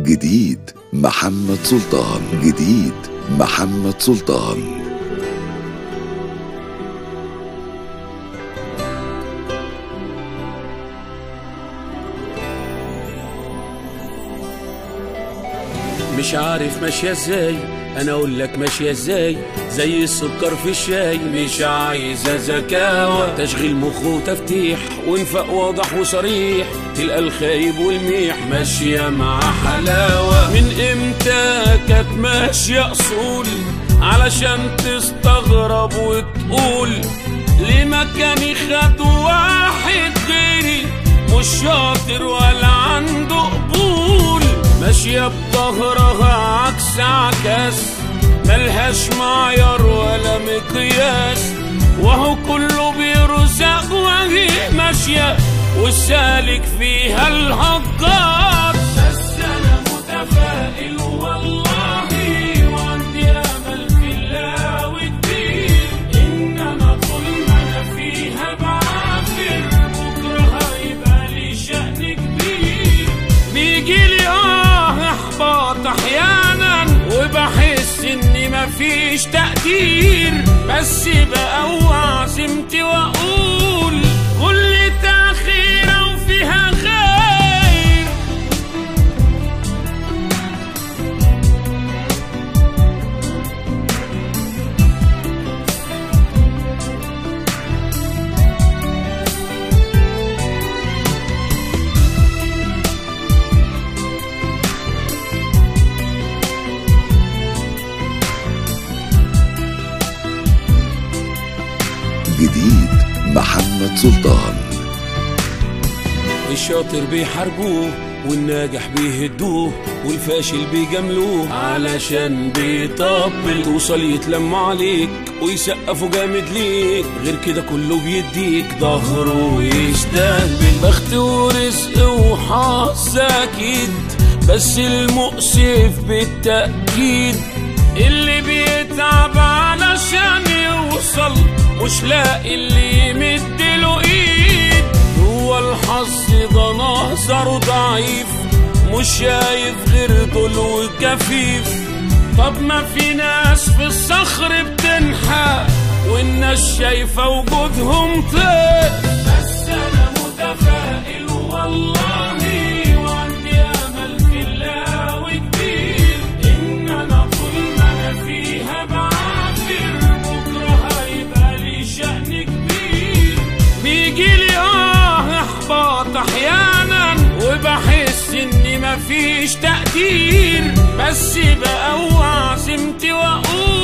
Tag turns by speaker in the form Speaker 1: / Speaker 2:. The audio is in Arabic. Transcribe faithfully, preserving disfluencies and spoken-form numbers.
Speaker 1: جديد محمد سلطان. جديد محمد سلطان.
Speaker 2: مش عارف ماشية ازاي، انا اقول لك ماشية ازاي، زي السكر في الشاي، مش عايزة ذكاوة، تشغيل مخ وتفتيح، وانفاق واضح وصريح، تلقى الخايب والميح ماشية مع حلاوة. من امتى كانت ماشية اصول، علشان تستغرب وتقول ليه مكاني خد واحد غيري، مش شاطر ولا عنده قبول، ماشية بظهرها عكس عكاس، ملهاش معيار ولا مقياس، وهو كله بيرزق وهي ماشية والسالك فيها الهجار. بس أنا متفائل والله، وعندي أمل في الله وكبير، إنما طول ما أنا فيها بعافر، بكرة هيبقى لي شأن كبير. بيجيلي آه إحباط أحيانا، وبحس إني مفيش تقدير، بس بقوي عزيمتي وأقول كل تأخيرة وفيها خير.
Speaker 1: جديد محمد سلطان.
Speaker 2: الشاطر بيحاربوه والناجح بيهدوه، والفاشل بيجاملوه علشان بيطبل، توصل يتلموا عليك ويسقفوا جامد ليك، غير كده كله بيديك ظهره ويستهبل. بخت ورزق وحظ اكيد، بس المؤسف بالتأكيد اللي بيتعب علشان يوصل، مش لاقي اللي يمدله ايد. هو الحظ ده نظره ضعيف، مش شايف غير دول وكفيف. طب ما في ناس في الصخر بتنحى، والناس شايفة وجودهم طير. بس انا متفائل والله، وعندي امل في الله وكبير، ان انا طول ما انا فيها بعافر، بكرة هيبقى لي شأن كبير. بيجيلي اه احباط احيانا، وبحس اني مفيش تقدير، بس بقوي عزيمتي واقول